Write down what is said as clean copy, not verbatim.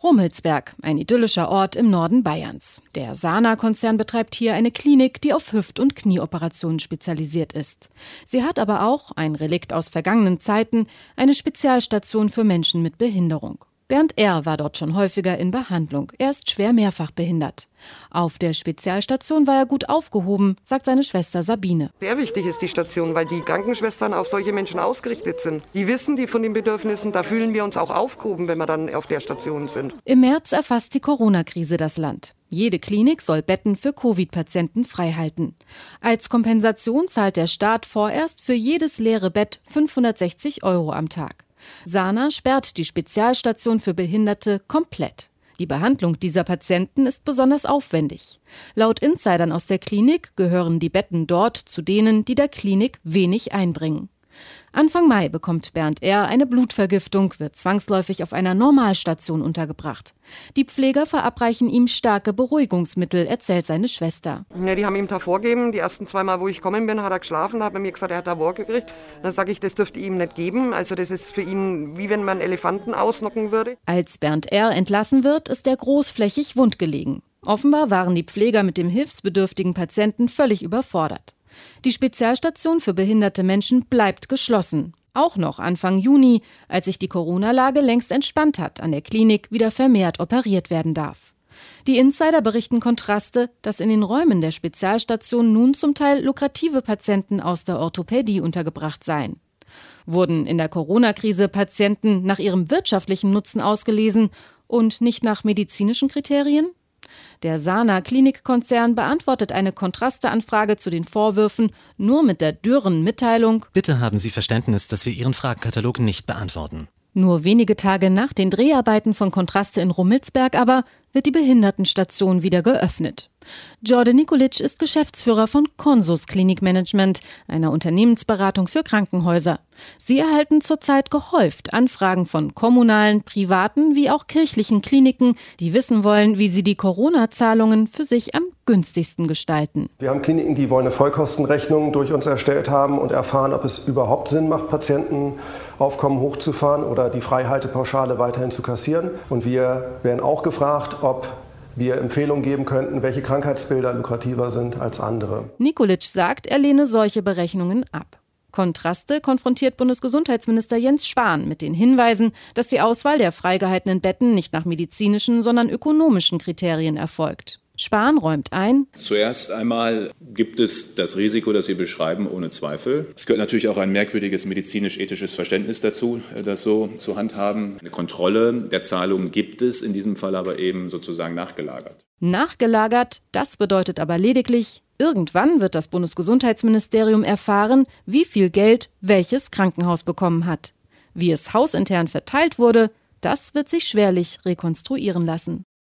Rummelsberg, ein idyllischer Ort im Norden Bayerns. Der Sana-Konzern betreibt hier eine Klinik, die auf Hüft- und Knieoperationen spezialisiert ist. Sie hat aber auch, ein Relikt aus vergangenen Zeiten, eine Spezialstation für Menschen mit Behinderung. Bernd R. war dort schon häufiger in Behandlung. Er ist schwer mehrfach behindert. Auf der Spezialstation war er gut aufgehoben, sagt seine Schwester Sabine. Sehr wichtig ist die Station, weil die Krankenschwestern auf solche Menschen ausgerichtet sind. Die wissen die von den Bedürfnissen, da fühlen wir uns auch aufgehoben, wenn wir dann auf der Station sind. Im März erfasst die Corona-Krise das Land. Jede Klinik soll Betten für Covid-Patienten freihalten. Als Kompensation zahlt der Staat vorerst für jedes leere Bett 560 € am Tag. Sana sperrt die Spezialstation für Behinderte komplett. Die Behandlung dieser Patienten ist besonders aufwendig. Laut Insidern aus der Klinik gehören die Betten dort zu denen, die der Klinik wenig einbringen. Anfang Mai bekommt Bernd R. eine Blutvergiftung, wird zwangsläufig auf einer Normalstation untergebracht. Die Pfleger verabreichen ihm starke Beruhigungsmittel, erzählt seine Schwester. Ja, die haben ihm da vorgegeben. Die ersten 2 Mal, wo ich gekommen bin, hat er geschlafen. Da hat er mir gesagt, er hat Tabor gekriegt. Dann sage ich, das dürfte ihm nicht geben. Also das ist für ihn, wie wenn man Elefanten ausnocken würde. Als Bernd R. entlassen wird, ist er großflächig wundgelegen. Offenbar waren die Pfleger mit dem hilfsbedürftigen Patienten völlig überfordert. Die Spezialstation für behinderte Menschen bleibt geschlossen. Auch noch Anfang Juni, als sich die Corona-Lage längst entspannt hat, an der Klinik wieder vermehrt operiert werden darf. Die Insider berichten Kontraste, dass in den Räumen der Spezialstation nun zum Teil lukrative Patienten aus der Orthopädie untergebracht seien. Wurden in der Corona-Krise Patienten nach ihrem wirtschaftlichen Nutzen ausgelesen und nicht nach medizinischen Kriterien? Der Sana-Klinikkonzern beantwortet eine Kontrasteanfrage zu den Vorwürfen nur mit der dürren Mitteilung: Bitte haben Sie Verständnis, dass wir Ihren Fragenkatalog nicht beantworten. Nur wenige Tage nach den Dreharbeiten von Kontraste in Rummelsberg aber wird die Behindertenstation wieder geöffnet. Jordan Nikolic ist Geschäftsführer von Consus Klinikmanagement, einer Unternehmensberatung für Krankenhäuser. Sie erhalten zurzeit gehäuft Anfragen von kommunalen, privaten wie auch kirchlichen Kliniken, die wissen wollen, wie sie die Corona-Zahlungen für sich am günstigsten gestalten. Wir haben Kliniken, die wollen eine Vollkostenrechnung durch uns erstellt haben und erfahren, ob es überhaupt Sinn macht, Patientenaufkommen hochzufahren oder die Freihaltepauschale weiterhin zu kassieren. Und wir werden auch gefragt, ob wir Empfehlungen geben könnten, welche Krankheitsbilder lukrativer sind als andere. Nikolic sagt, er lehne solche Berechnungen ab. Kontraste konfrontiert Bundesgesundheitsminister Jens Spahn mit den Hinweisen, dass die Auswahl der freigehaltenen Betten nicht nach medizinischen, sondern ökonomischen Kriterien erfolgt. Spahn räumt ein: Zuerst einmal gibt es das Risiko, das Sie beschreiben, ohne Zweifel. Es gehört natürlich auch ein merkwürdiges medizinisch-ethisches Verständnis dazu, das so zu handhaben. Eine Kontrolle der Zahlungen gibt es, in diesem Fall aber eben sozusagen nachgelagert. Nachgelagert, das bedeutet aber lediglich: Irgendwann wird das Bundesgesundheitsministerium erfahren, wie viel Geld welches Krankenhaus bekommen hat. Wie es hausintern verteilt wurde, das wird sich schwerlich rekonstruieren lassen.